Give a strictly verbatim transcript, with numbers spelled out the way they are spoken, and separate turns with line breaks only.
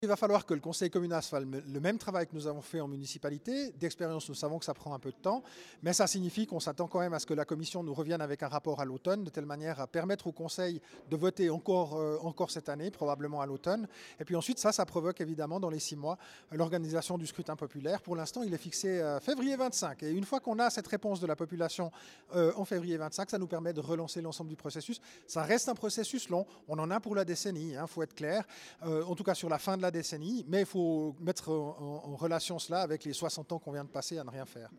Il va falloir que le conseil communal fasse le même travail que nous avons fait en municipalité. D'expérience, nous savons que ça prend un peu de temps, mais ça signifie qu'on s'attend quand même à ce que la commission nous revienne avec un rapport à l'automne, de telle manière à permettre au conseil de voter encore, euh, encore cette année, probablement à l'automne. Et puis ensuite, ça, ça provoque évidemment dans les six mois l'organisation du scrutin populaire. Pour l'instant, il est fixé à février vingt-cinq. Et une fois qu'on a cette réponse de la population euh, en février vingt-cinq, ça nous permet de relancer l'ensemble du processus. Ça reste un processus long. On en a pour la décennie, il hein, faut être clair. Euh, en tout cas, sur la fin de la décennie, mais il faut mettre en, en relation cela avec les soixante ans qu'on vient de passer à ne rien faire.